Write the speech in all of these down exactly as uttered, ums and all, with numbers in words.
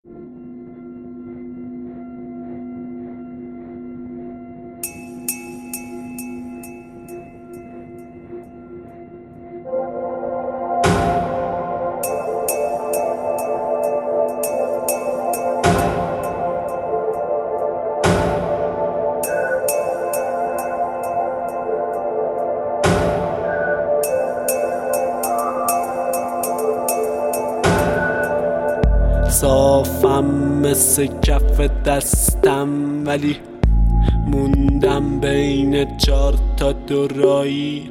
صافم مثل کف دستم ولی موندم بین چار تا دورایی.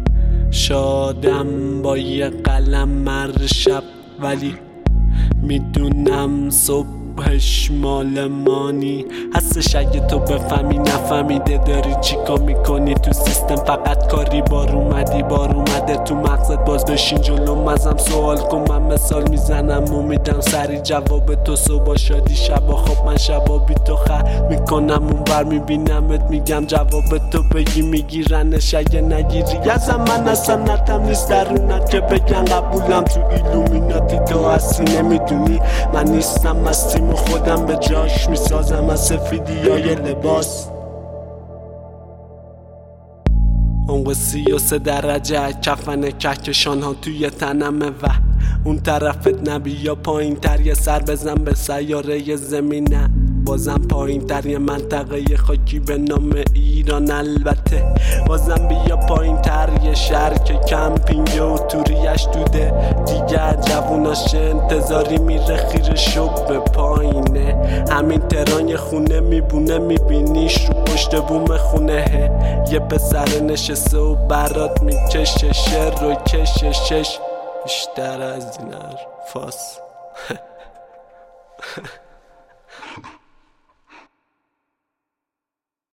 شادم با یه قلم هر شب ولی میدونم صبحش مال مانی هستش. اگه تو بفهمی نفهمیده داری چیکا میکنی تو سیستم، فقط کاری بار اومدی بار اومده تو مغزت. باز بشین جلوم ازم سوال کن، من مثال میزنم و میدم سری جواب تو. صبح شادی شبا خب من شبا بی تو خر میکنم اون بر میبینمت میگم جواب تو بگی میگیرنش اگه نگیری ازم. من اصلا نتم نیست درونت که بگن قبولم تو ایلومیناتی. تو هستی نمیدونی من نیستم، هستیم و خودم به جاش میسازم از سفیدی های لباس. عمق سی و سه درجه کفن کهکشان ها توی تنمه و اون طرفت نبی یا پایین تر یه سر بزن به سیاره زمینه. بازم پایین تر یه منطقه خاکی به نام ایران. البته بازم بیا پایین تر یه شهر که کمپینگ و توریش دوده دیگه. جووناش انتظاری میره خیره شب به پایینه. همین تران یه خونه میبونه میبینیش رو پشت بوم خونه. یه پسر نشسته و برات میکشه شعر رو کششش بیشتر از این حرفاست.